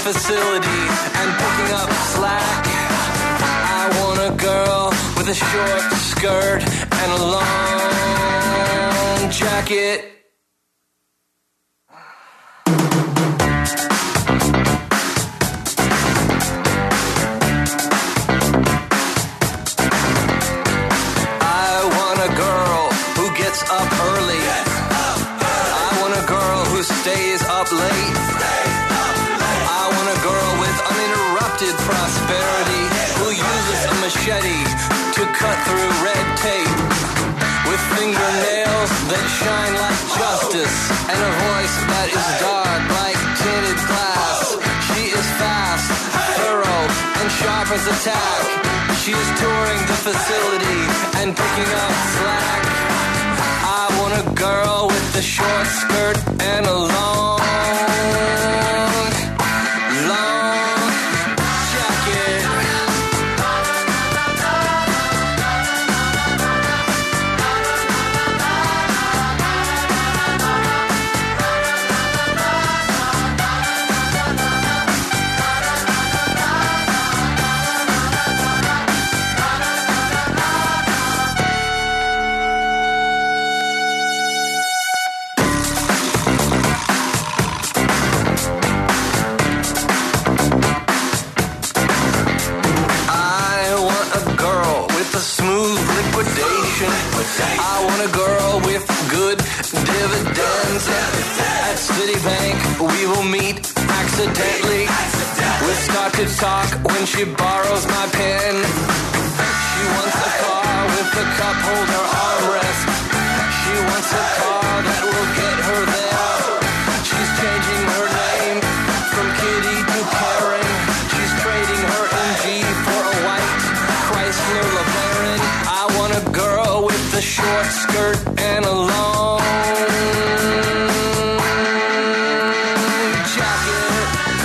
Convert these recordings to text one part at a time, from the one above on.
facility and picking up slack. I want a girl with a short skirt and a long jacket. I want a girl who gets up early. I want a girl who stays up late. I want a girl with uninterrupted prosperity who uses a machete to cut through red tape, with fingernails that shine like justice and a voice that is dark like tinted glass. She is fast, thorough, and sharp as a tack. She is touring the facility and picking up slack. I want a girl with a short skirt and a long jacket. I want a girl with good dividends. At Citibank, we will meet accidentally. We'll start to talk when she borrows my pen. She wants a car with a cup holder armrest. She wants a car that will get her there. She's changing her name from Kitty to Karen. She's trading her MG for a white Chrysler LeBaron. I want a girl with a short skirt and a long jacket.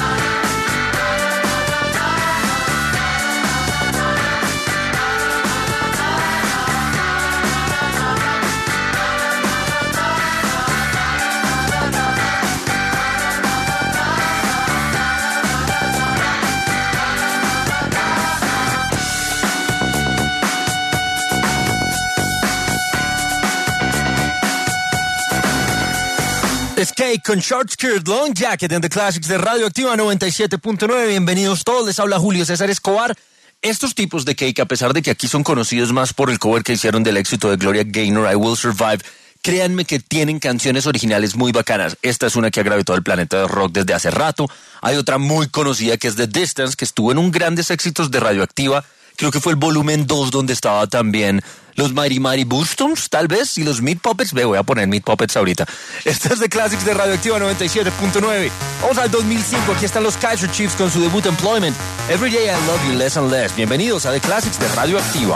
Es Cake con Short Skirt, Long Jacket en The Classics de Radioactiva 97.9. Bienvenidos todos, les habla Julio César Escobar. Estos tipos de Cake, a pesar de que aquí son conocidos más por el cover que hicieron del éxito de Gloria Gaynor, I Will Survive, créanme que tienen canciones originales muy bacanas. Esta es una que ha grabado todo el planeta de rock desde hace rato. Hay otra muy conocida que es The Distance, que estuvo en un grandes éxitos de Radioactiva. Creo que fue el volumen 2 donde estaba también los Mighty Mighty Bosstones, tal vez, y los Meat Puppets. Voy a poner Meat Puppets ahorita. Esta es de Classics de Radioactiva 97.9. Vamos al 2005. Aquí están los Kaiser Chiefs con su debut Employment. Every Day I Love You Less and Less. Bienvenidos a The Classics de Radioactiva.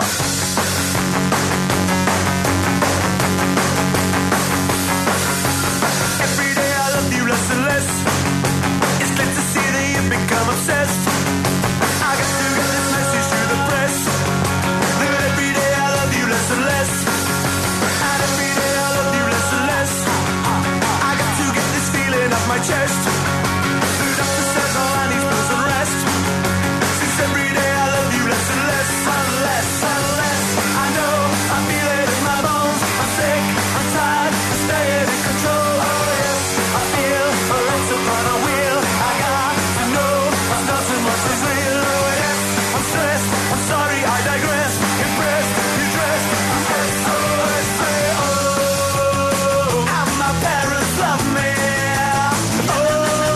Every day I love you less and less. It's good to see that you've become obsessed. I got to get this message to the press. That every day I love you less and less. And every day I love you less and less. I got to get this feeling off my chest. The doctor says all I need is some rest. Since every day I love you less and less and less and less. I know, I feel it in my bones. I'm sick, I'm tired, I'm staying in control. Oh yes, I feel a race upon a wheel. I got to know I'm not so much as real. Oh yes, I'm stressed, I'm sorry, I digress. Impressed, you dressed, I'm dressed. Oh, I say, oh, and my parents love me. Oh,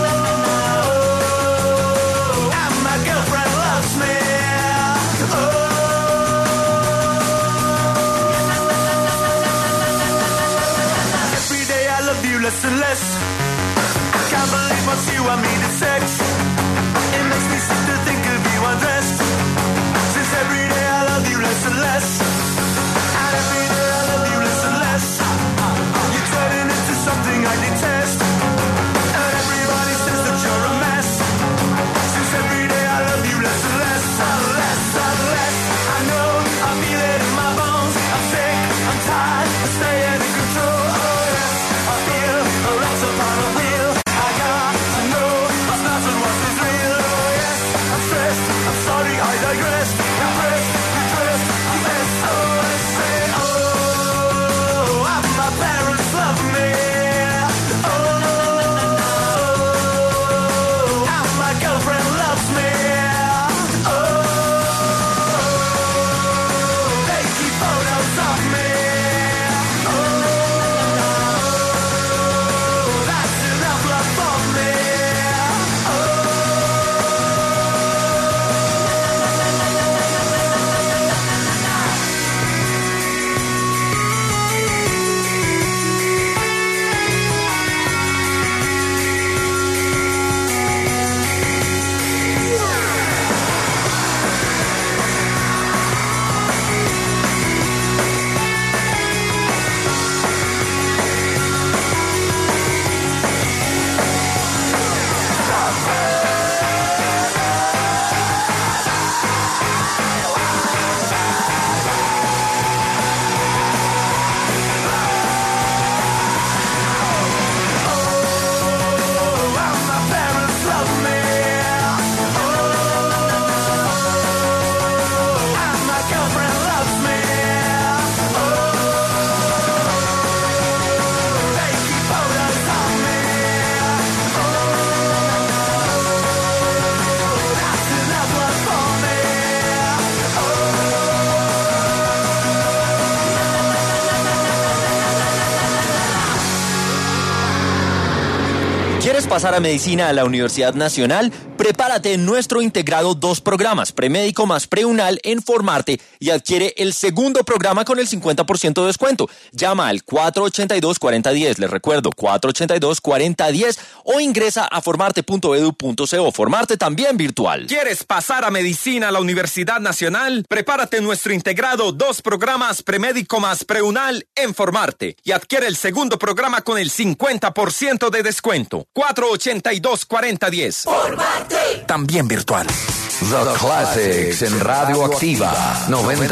¿Quieres pasar a medicina a la Universidad Nacional? Prepárate en nuestro integrado 2 programas, premédico más preunal en Formarte y adquiere el segundo programa con el 50% de descuento. Llama al 482-4010, les recuerdo, 482-4010 o ingresa a formarte.edu.co. Formarte también virtual. ¿Quieres pasar a medicina a la Universidad Nacional? Prepárate en nuestro integrado 2 programas, premédico más preunal en Formarte y adquiere el segundo programa con el 50% de descuento. 482-4010. ¡Formarte! También virtual. The Classics en Radio Activa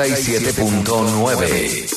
97.9.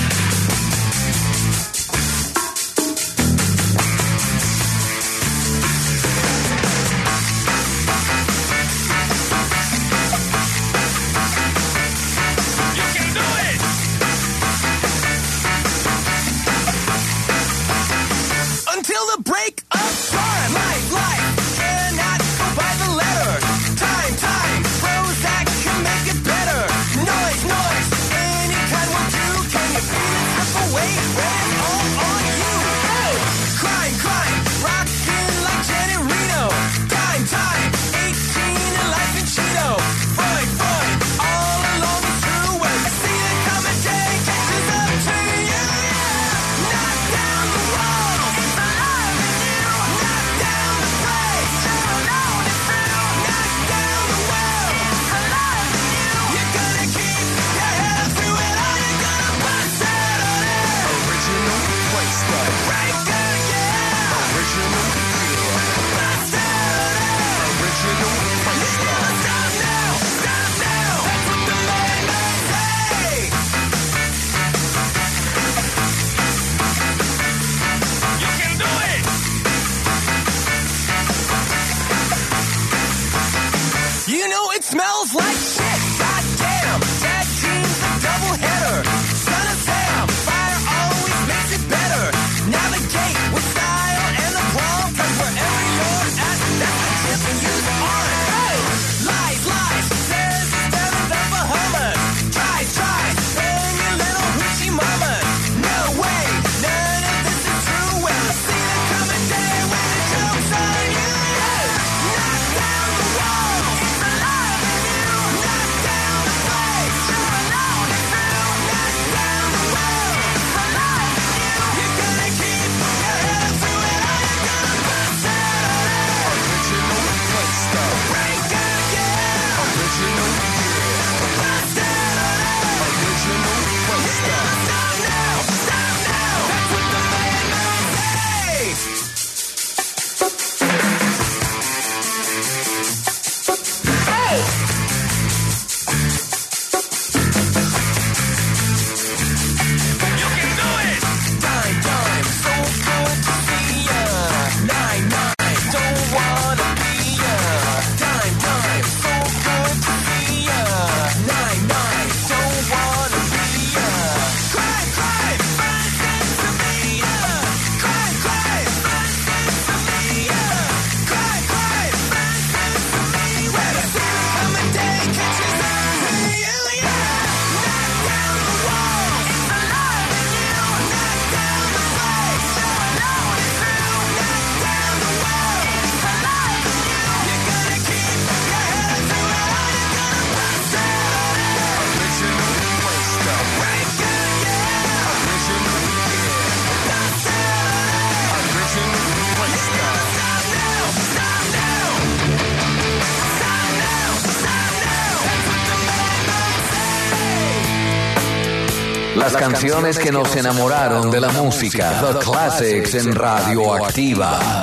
Las canciones que nos enamoraron de la música. The Classics en Radio Activa.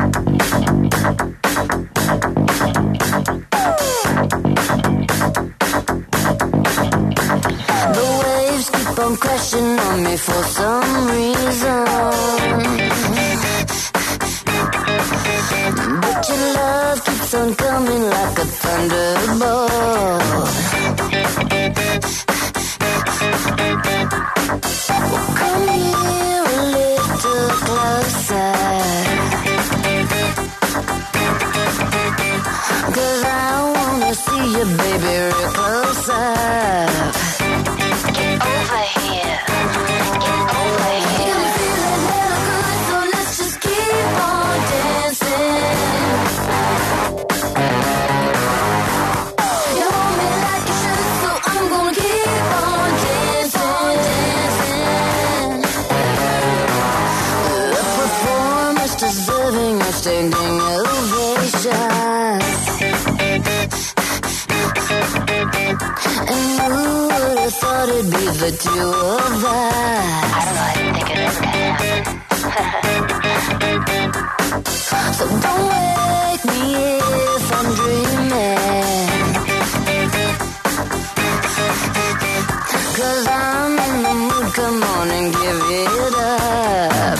The waves keep on crashing on me for some reason, but your love keeps on coming like a thunderbolt. Well, come here a little closer, 'cause I wanna see you, baby, real close up. Get over here, get over here. You're feeling hella good, so let's just keep on dancing. standing ovation. And who would have thought it'd be the two of us? I don't know, I didn't think it ever gonna happen. So don't wake me if I'm dreaming, 'cause I'm in the mood, come on and give it up.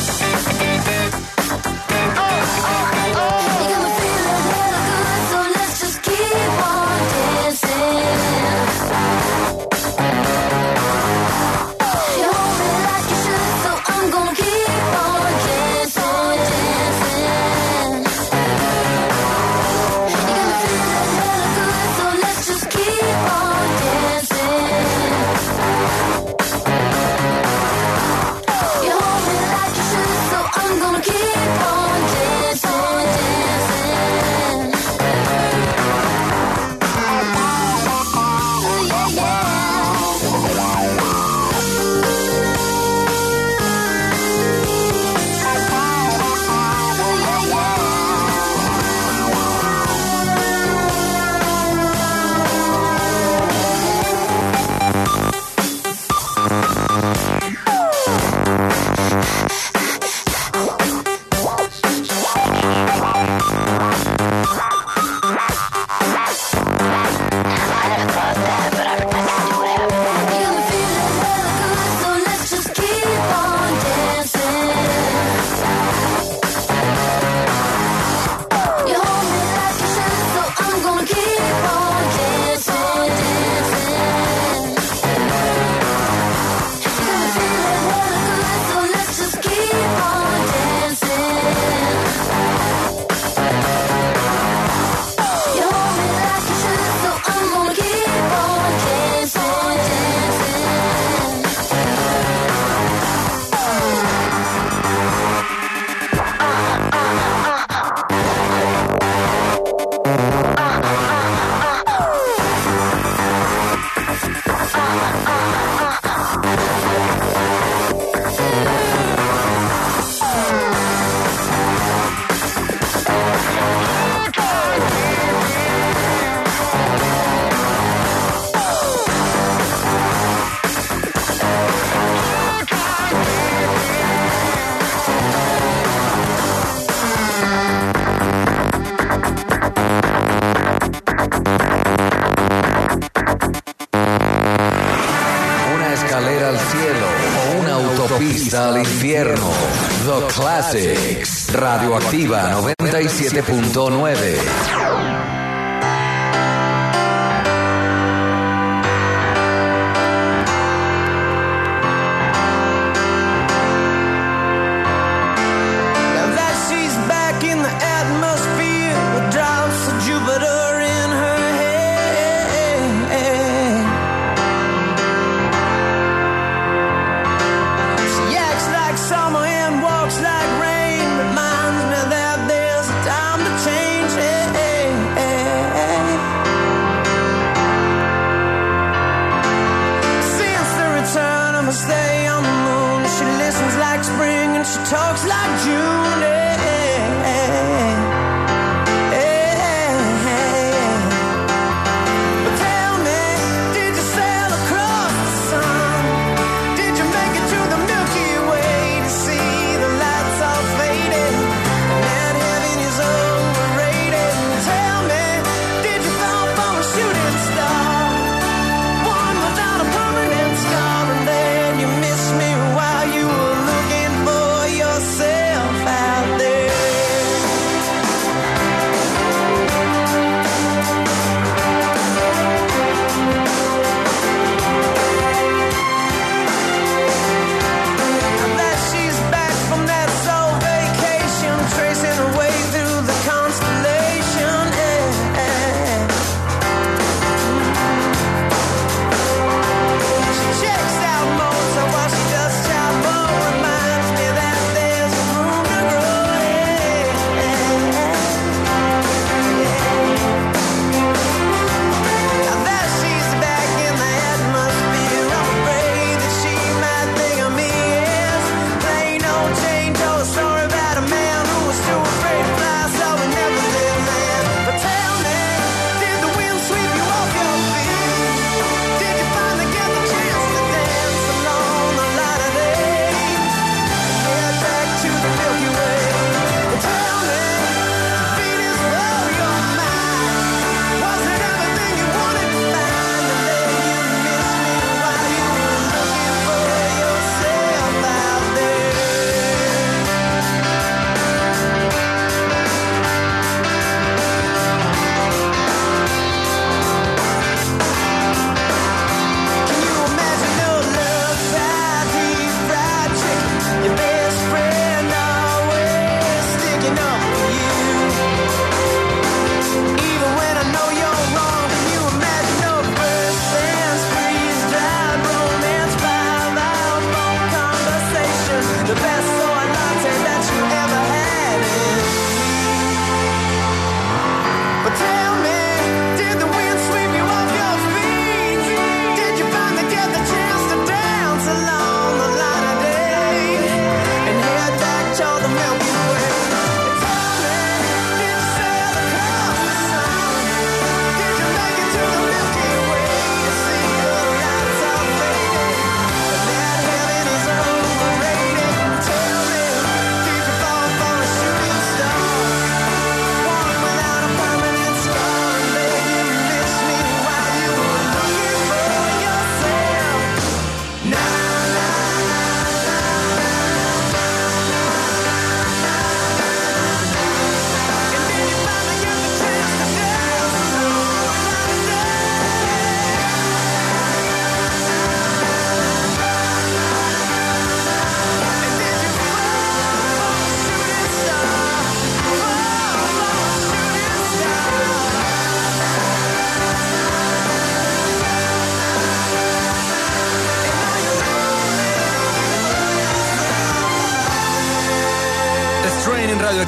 Al infierno. The Classics. Radioactiva 97.9. Like rain reminds me that there's a time to change.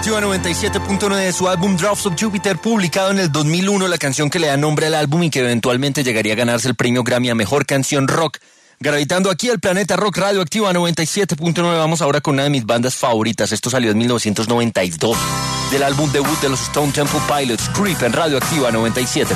Activa 97.9 de su álbum Drops of Jupiter, publicado en el 2001, la canción que le da nombre al álbum y que eventualmente llegaría a ganarse el premio Grammy a Mejor Canción Rock. Gravitando aquí al Planeta Rock, Radio Activa 97.9. Vamos ahora con una de mis bandas favoritas. Esto salió en 1992, del álbum debut de los Stone Temple Pilots, Creep, en Radio Activa 97.9.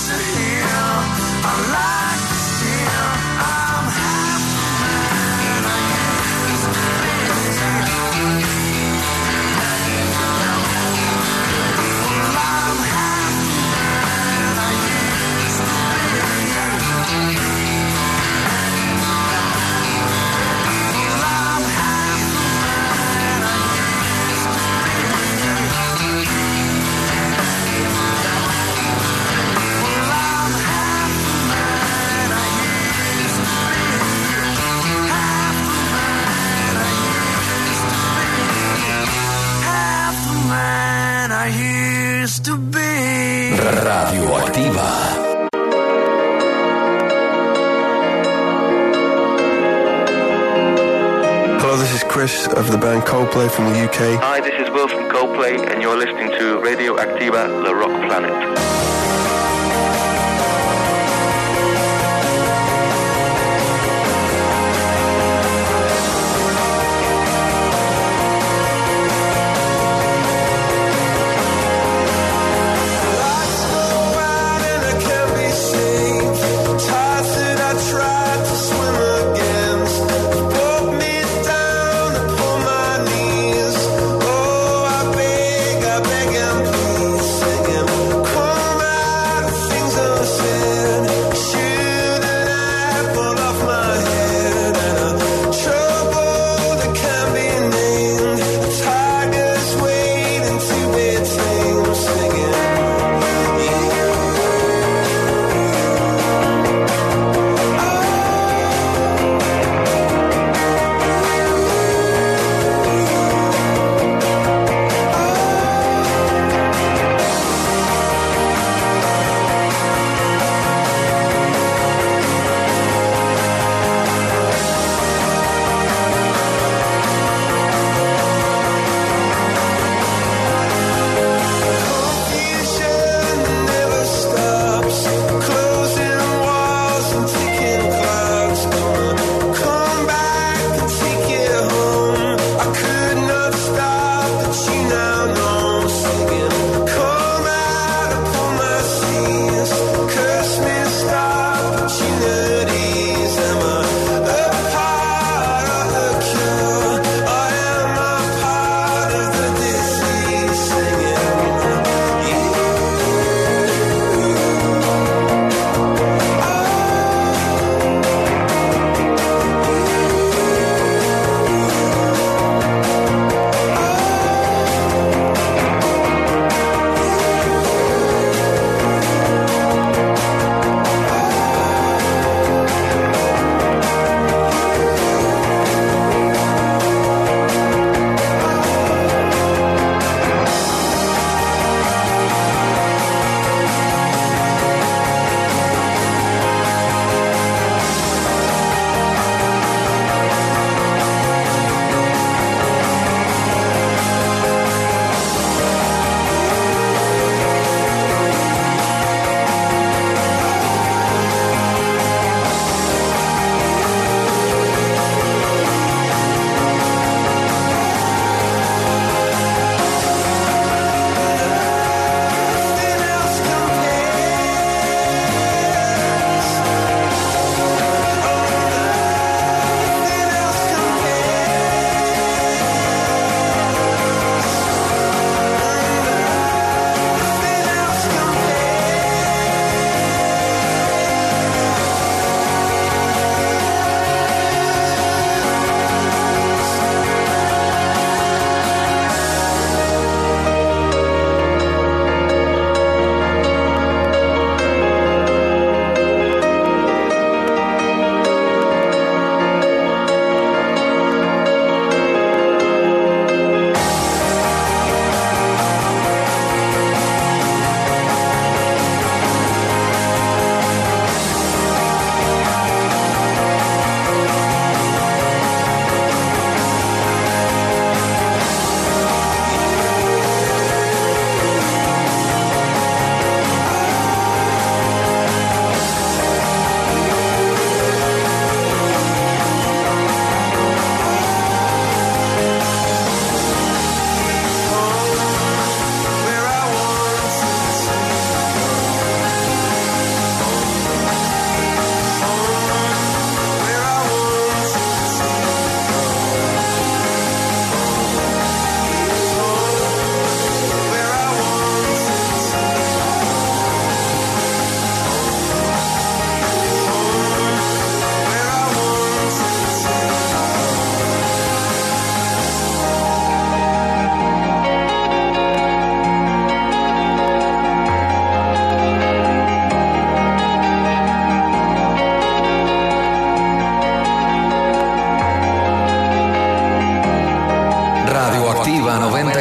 Radioactiva. Hello, this is Chris of the band Coldplay from the UK. Hi, this is Will from Coldplay, and you're listening to Radio Activa, La Rock Planet. Beg and please, singing, come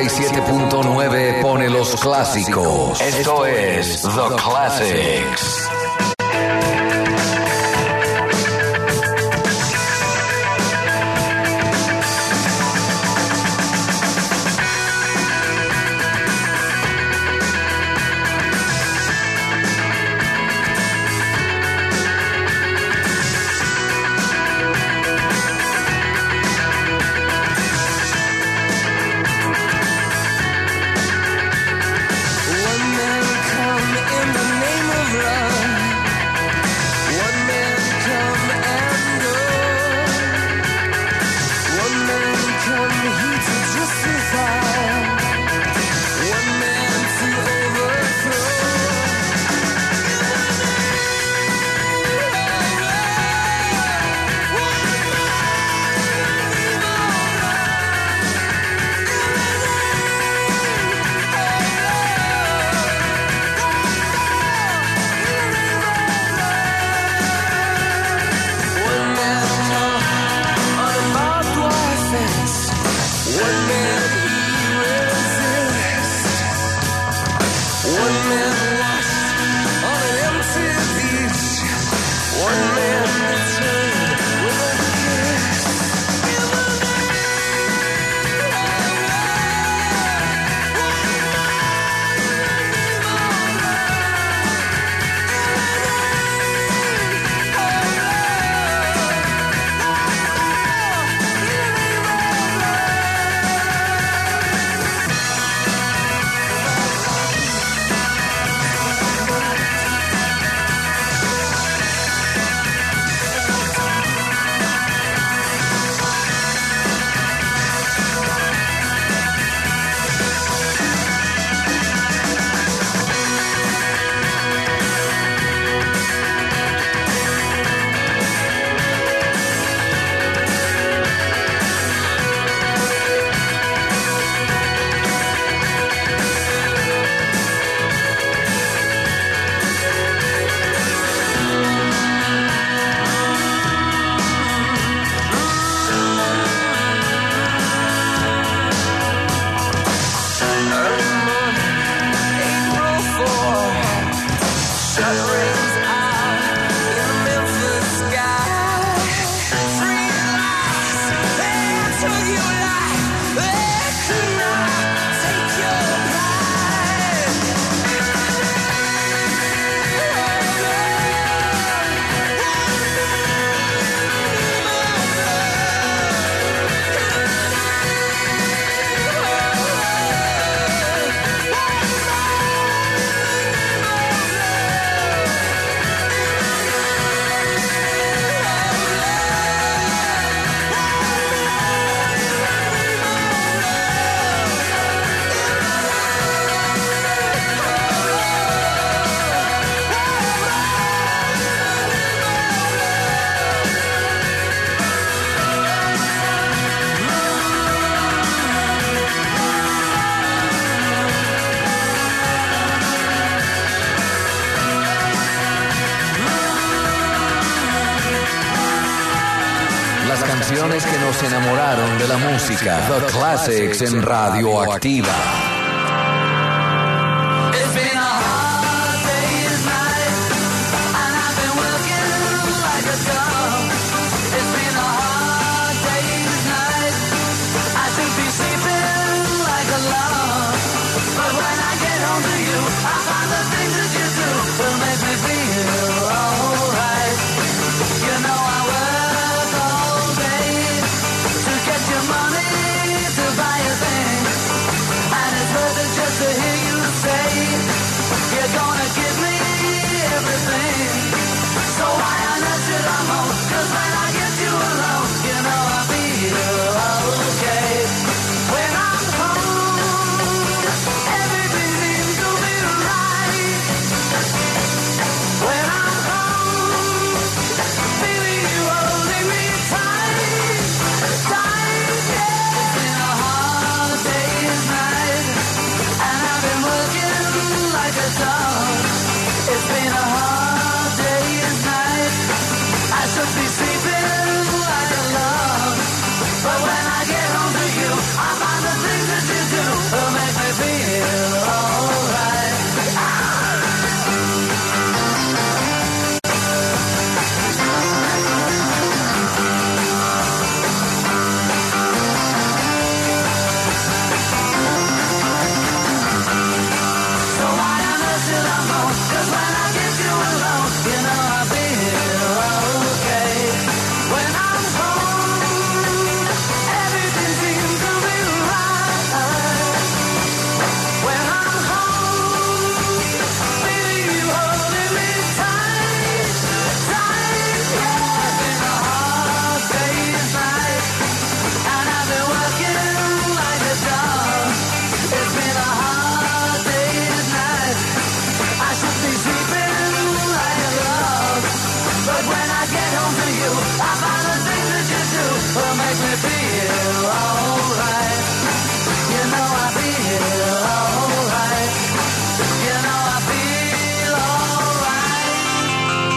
97.9 pone los clásicos. Esto es The Classics. Canciones que nos enamoraron de la música. The Classics en Radioactiva. Money to buy a thing, and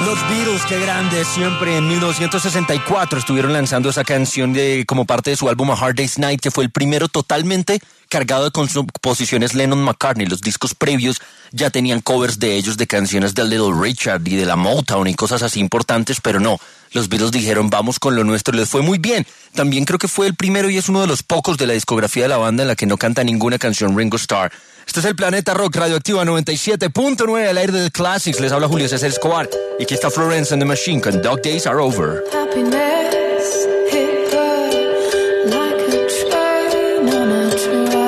Los Beatles, qué grandes, siempre en 1964 estuvieron lanzando esa canción como parte de su álbum A Hard Day's Night, que fue el primero totalmente cargado de composiciones Lennon-McCartney. Los discos previos ya tenían covers de ellos de canciones de Little Richard y de la Motown y cosas así importantes, pero no, los Beatles dijeron vamos con lo nuestro, les fue muy bien. También creo que fue el primero y es uno de los pocos de la discografía de la banda en la que no canta ninguna canción Ringo Starr. Este es el Planeta Rock Radioactiva 97.9 al aire de The Classics. Les habla Julio César Escobar y aquí está Florence and the Machine con Dog Days Are Over. Happiness hit her like a train on a track.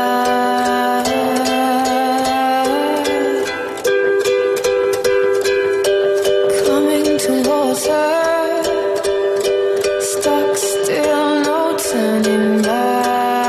Coming towards her, stuck still, no turning back.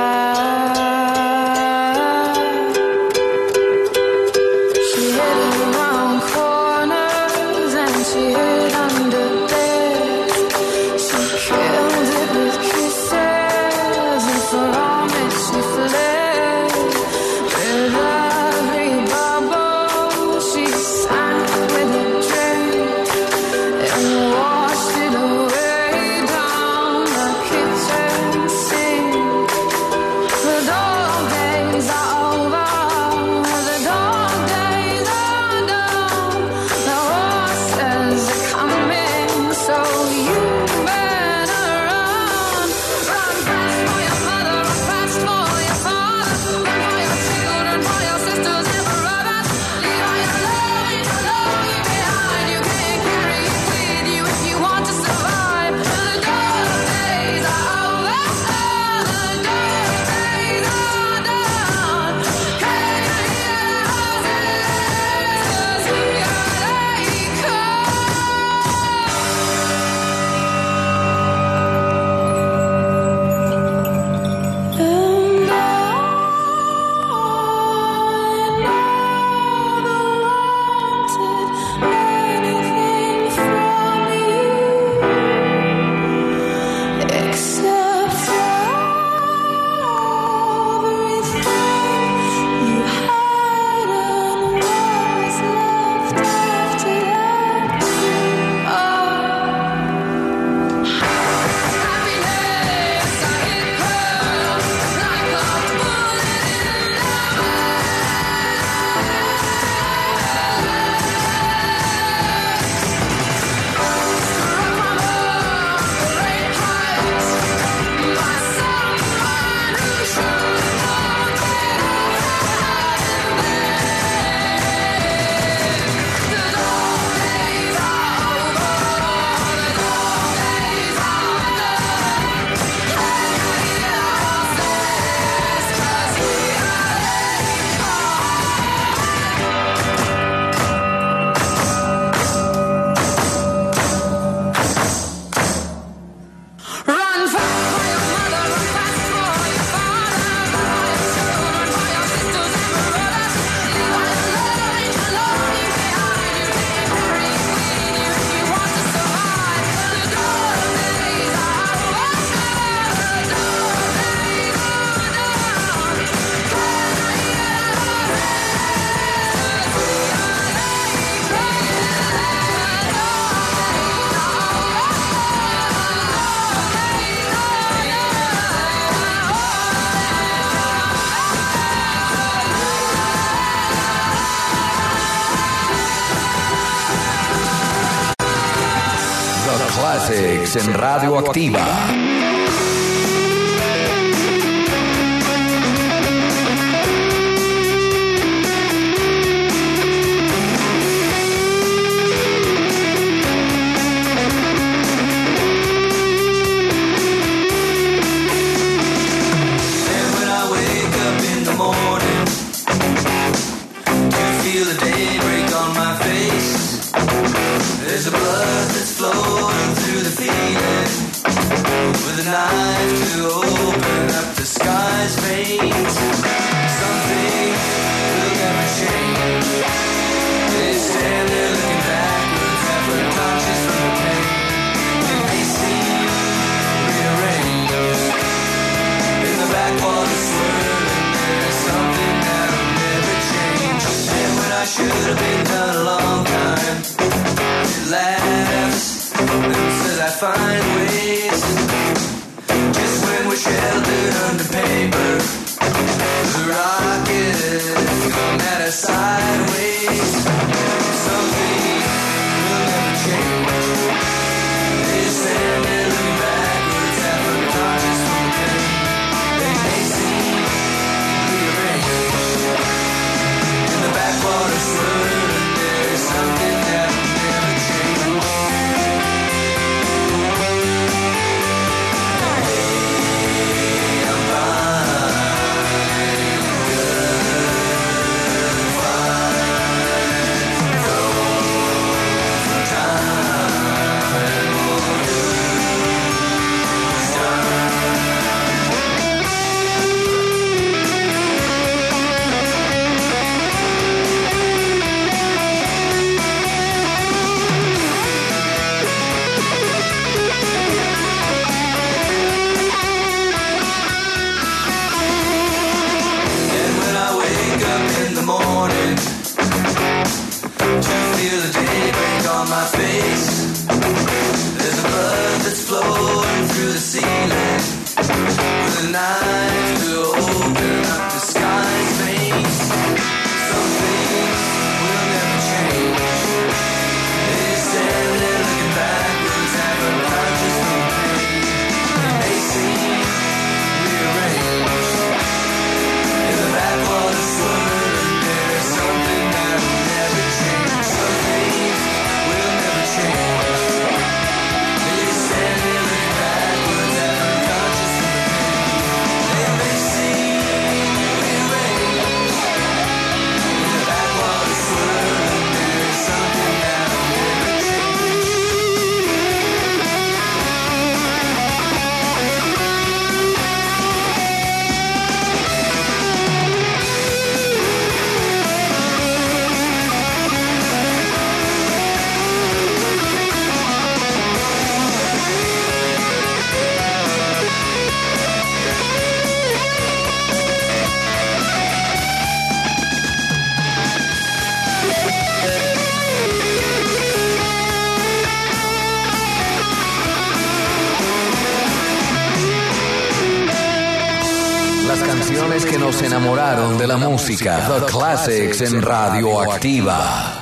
Classics en Radioactiva. There's a blood that's flowing through the feeling, with a knife to open up the sky's veins. Something will never change. They stand there looking backwards, half unconscious from the pain, and they seem rearranged. In the backwater swirling, there's something that'll never change. And when I should have been done a long time, laughs and says I find ways. Just when we're sheltered under paper, the rockets come at us sideways. Something will never change. They stand there looking backwards, half unconscious from the pain. They may seem rearranged in the backwater swirling. There's something that will never change. Hey, I'm fine, good, fine. Though for time won't do this time. And when I wake up in the morning to feel the daybreak on my face, there's a blood that's flowing through the ceiling with a knife to open up the sky's veins. Some things will never change. They stand there looking backwards, half unconscious from the pain. They may seem rearranged in the backwater swirling. There's something that will never change. Some things will never change. They stand there looking backwards, half unconscious from the pain. They may seem rearranged in the backwater swirling. There's something that will never change. Las canciones que nos enamoraron de la música. The Classics en Radioactiva.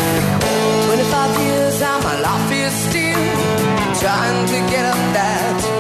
Trying to get up that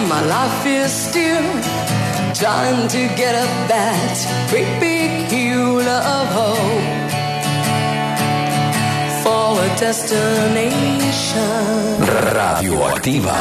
my life is still trying to get up that great big hill of hope for a destination. Radioactiva.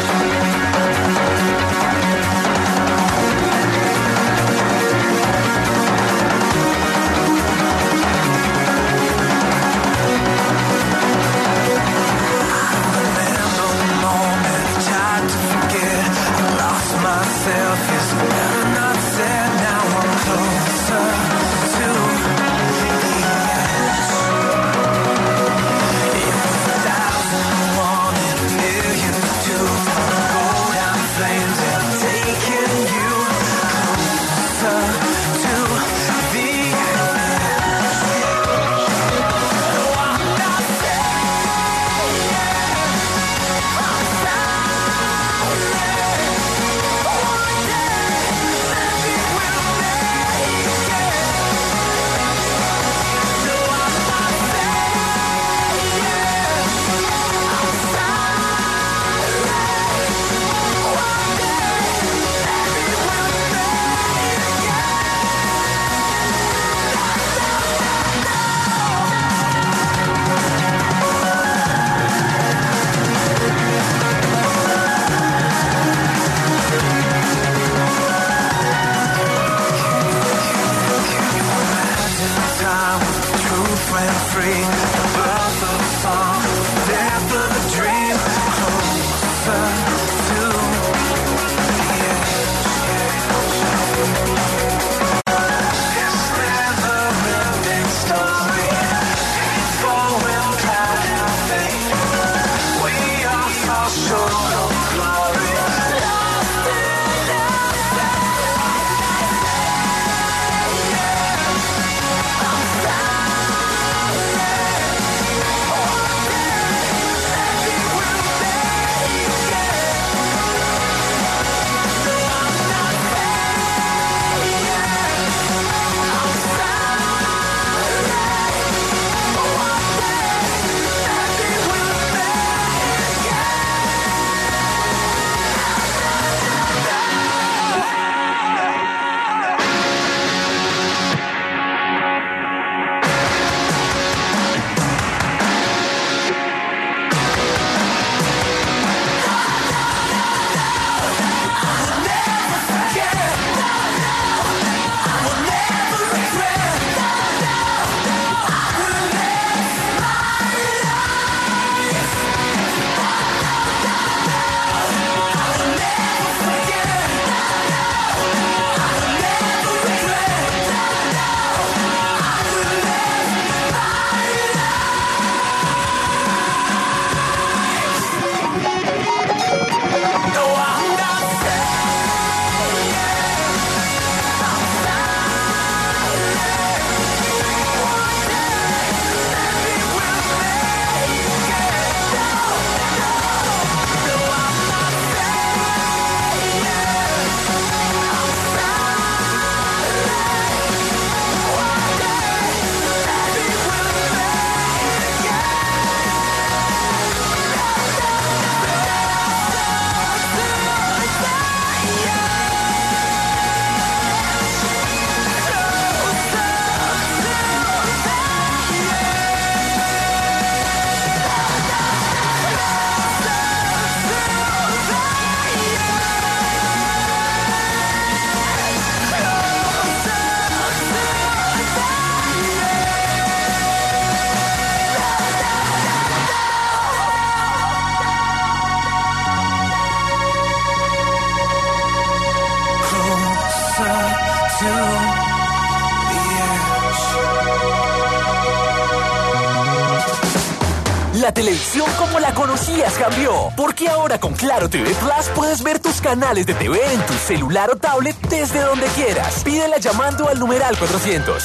La televisión como la conocías cambió, porque ahora con Claro TV Plus puedes ver tus canales de TV en tu celular o tablet desde donde quieras. Pídela llamando al numeral 400.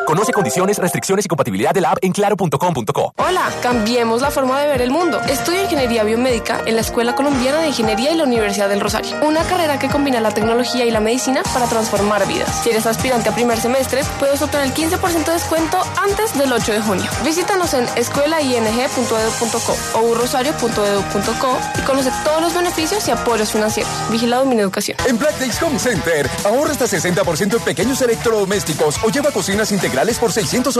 Conoce condiciones, restricciones y compatibilidad de la app en claro.com.co. Hola, cambiemos la forma de ver el mundo. Estudio Ingeniería Biomédica en la Escuela Colombiana de Ingeniería y la Universidad del Rosario. Una carrera que combina la tecnología y la medicina para transformar vidas. Si eres aspirante a primer semestre, puedes obtener el 15% de descuento antes del 8 de junio. Visítanos en escuelaing.edu.co o rosario.edu.co y conoce todos los beneficios y apoyos financieros. Vigilado Mineducación. En Black Days Home Center, ahorra hasta 60% en pequeños electrodomésticos o lleva cocinas integrales por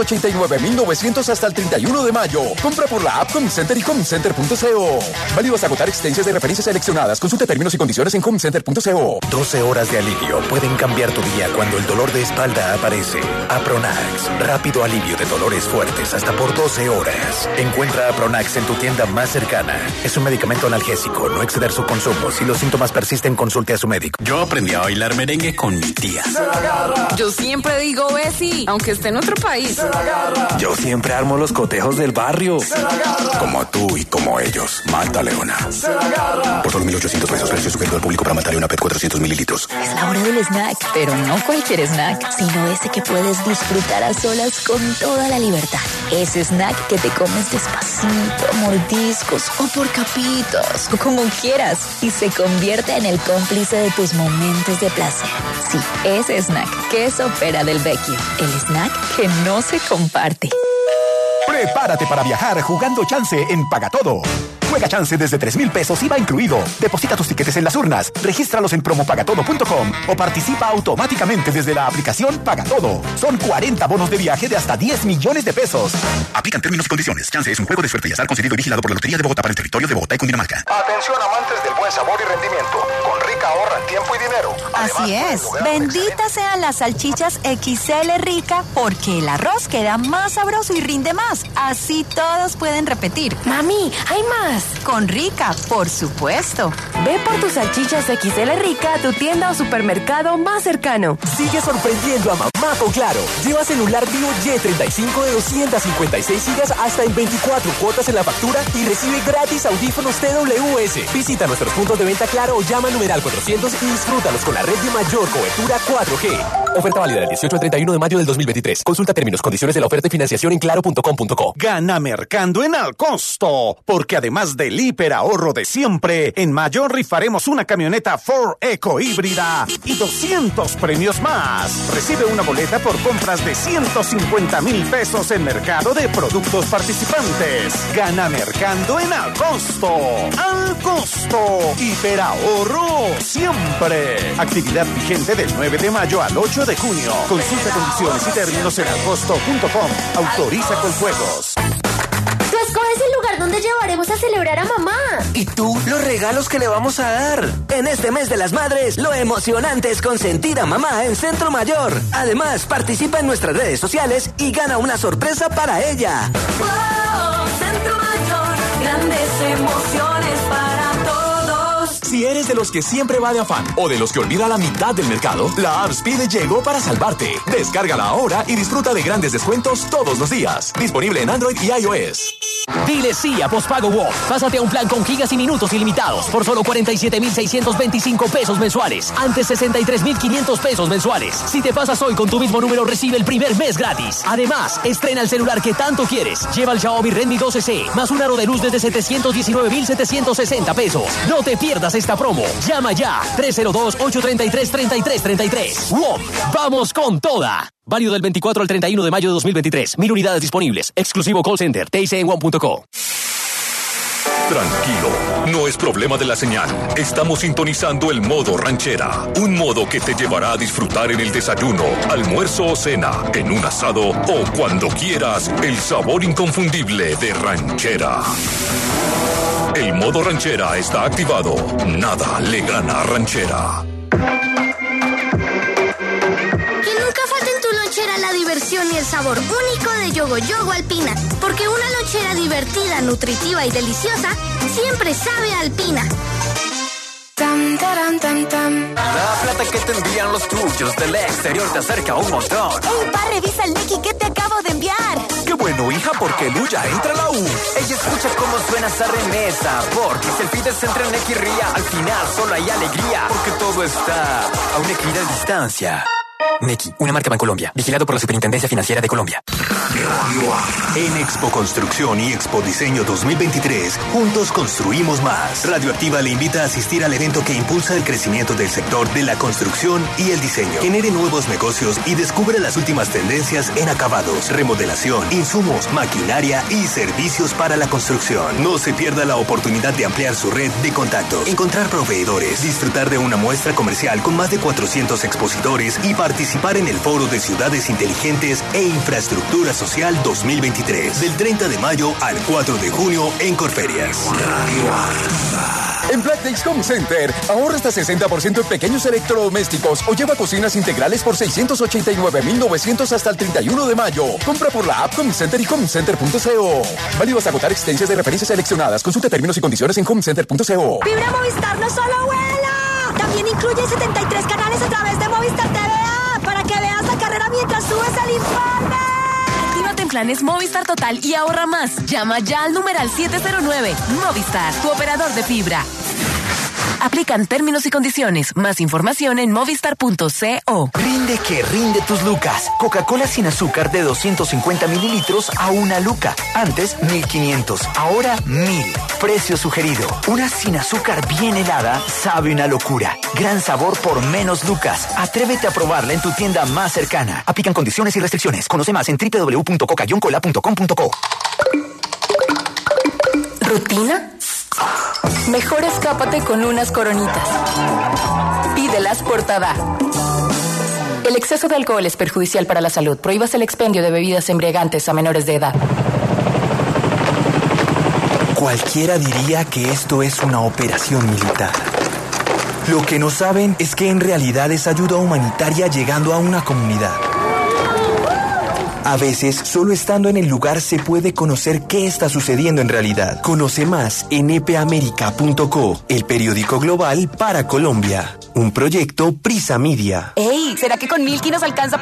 $689,900 hasta el 31 de mayo. Compra por la app Home Center y homecenter.co. Válido hasta agotar existencias de referencias seleccionadas. Consulta términos y condiciones en homecenter.co. 12 horas de alivio pueden cambiar tu día cuando el dolor de espalda aparece. Apronax, rápido alivio de dolores fuertes hasta por 12 horas. Encuentra Apronax en tu tienda más cercana. Es un medicamento analgésico, no exceder su consumo. Si los síntomas persisten, consulte a su médico. Yo aprendí a bailar merengue con mi tía. Yo siempre digo Bessie, aunque esté en otro país. Yo siempre armo los cotejos del barrio. Como tú y como ellos. Malta Leona. Por solo $1,800, precio sugerido al público para Malta Leona PET 400 mililitros. Es la hora del snack, pero no cualquier snack, sino ese que puedes disfrutar a solas con toda la libertad. Ese snack que te comes despacito, mordiscos o por capitos, o como quieras, y se convierte en el cómplice de tus momentos de placer. Sí, ese snack, Queso Pera del Vecchio, el snack que no se comparte. Prepárate para viajar jugando Chance en Pagatodo. Juega Chance desde $3,000 IVA incluido. Deposita tus tiquetes en las urnas, regístralos en promopagatodo.com o participa automáticamente desde la aplicación Pagatodo. Son 40 bonos de viaje de hasta $10 millones. Aplican términos y condiciones. Chance es un juego de suerte y azar concedido y vigilado por la Lotería de Bogotá para el territorio de Bogotá y Cundinamarca. Atención amantes del buen sabor y rendimiento. Con Rica ahorran tiempo y dinero. Así es. Benditas sean las salchichas XL Rica porque el arroz queda más sabroso y rinde más. Así todos pueden repetir. Mami, hay más. Con Rica, por supuesto. Ve por tus salchichas XL Rica a tu tienda o supermercado más cercano. Sigue sorprendiendo a mamá con Claro. Lleva celular Vivo Y35 de 256 gigas hasta en 24 cuotas en la factura y recibe gratis audífonos TWS. Visita nuestros puntos de venta Claro o llama al numeral 400 y disfrútalos con la red de mayor cobertura 4G. Oferta válida del 18 al 31 de mayo del 2023. Consulta términos, condiciones de la oferta y financiación en claro.com.co. Gana mercando en Al Costo, porque además del hiperahorro de siempre, en mayo rifaremos una camioneta Ford Eco híbrida y 200 premios más. Recibe una boleta por compras de $150,000 en mercado de productos participantes. Gana mercando en Al Costo. Al Costo, hiperahorro siempre. Actividad vigente del 9 de mayo al 8 de junio. Consulta condiciones y términos en alcosto.com. Autoriza con juegos. Tú escoges el lugar donde llevaremos a celebrar a mamá. ¿Y tú los regalos que le vamos a dar? En este mes de las madres, lo emocionante es consentir a mamá en Centro Mayor. Además, participa en nuestras redes sociales y gana una sorpresa para ella. ¡Wow! Centro Mayor, grandes emociones para todos. Si eres de los que siempre va de afán o de los que olvida la mitad del mercado, la App Speed llegó para salvarte. Descárgala ahora y disfruta de grandes descuentos todos los días. Disponible en Android y iOS. Dile sí a Postpago WOM. Pásate a un plan con gigas y minutos ilimitados por solo $47,625 mensuales. Antes $63,500 mensuales. Si te pasas hoy con tu mismo número, recibe el primer mes gratis. Además, estrena el celular que tanto quieres. Lleva el Xiaomi Redmi 12C más un aro de luz desde $719,760. No te pierdas esta promo. Llama ya. 302-833-3333. WOM. Vamos con toda. Válido del 24 al 31 de mayo de 2023. 1,000 unidades disponibles. Exclusivo call center. TIC en WOM.co. Tranquilo, no es problema de la señal. Estamos sintonizando el modo ranchera. Un modo que te llevará a disfrutar en el desayuno, almuerzo o cena, en un asado o cuando quieras el sabor inconfundible de ranchera. El modo ranchera está activado. Nada le gana a ranchera. La diversión y el sabor único de Yogo Yogo Alpina, porque una lonchera divertida, nutritiva y deliciosa siempre sabe a Alpina. Tam, taram, tam, tam. La plata que te envían los tuyos del exterior te acerca un montón. ¡Ey, pa! Revisa el Nequi que te acabo de enviar. ¡Qué bueno, hija! Porque Luya entra a la U. Ella escucha cómo suena esa remesa, porque si el pides entre Nequi y Ría, al final solo hay alegría, porque todo está a una equidad distancia. Nequi, una marca Bancolombia, vigilado por la Superintendencia Financiera de Colombia. En Expo Construcción y Expo Diseño 2023, juntos construimos más. Radioactiva le invita a asistir al evento que impulsa el crecimiento del sector de la construcción y el diseño. Genere nuevos negocios y descubre las últimas tendencias en acabados, remodelación, insumos, maquinaria y servicios para la construcción. No se pierda la oportunidad de ampliar su red de contactos, encontrar proveedores, disfrutar de una muestra comercial con más de 400 expositores y participar en el Foro de Ciudades Inteligentes e Infraestructura Social 2023, del 30 de mayo al 4 de junio en Corferias. En Black Days Home Center, ahorra hasta 60% en pequeños electrodomésticos o lleva cocinas integrales por $689,900 hasta el 31 de mayo. Compra por la app Home Center y homecenter.co. Válido hasta agotar existencias de referencias seleccionadas. Consulta términos y condiciones en homecenter.co. Fibra Movistar no solo vuela, también incluye 73 canales a través de Movistar TVA para que veas la carrera mientras subes el informe. Actívate en planes Movistar Total y ahorra más. Llama ya al numeral 709. Movistar, tu operador de fibra. Aplican términos y condiciones. Más información en movistar.co. Rinde que rinde tus lucas. Coca-Cola sin azúcar de 250 mililitros a 1 luca. Antes 1.500, ahora 1.000. Precio sugerido. Una sin azúcar bien helada sabe una locura. Gran sabor por menos lucas. Atrévete a probarla en tu tienda más cercana. Aplican condiciones y restricciones. Conoce más en www.coca-cola.com.co. ¿Rutina? Mejor escápate con unas coronitas. Pídelas por Tada. El exceso de alcohol es perjudicial para la salud. Prohíbas el expendio de bebidas embriagantes a menores de edad. Cualquiera diría que esto es una operación militar. Lo que no saben es que en realidad es ayuda humanitaria llegando a una comunidad. A veces, solo estando en el lugar se puede conocer qué está sucediendo en realidad. Conoce más en epaamerica.co, el periódico global para Colombia. Un proyecto Prisa Media. ¡Ey! ¿Será que con Milky nos alcanza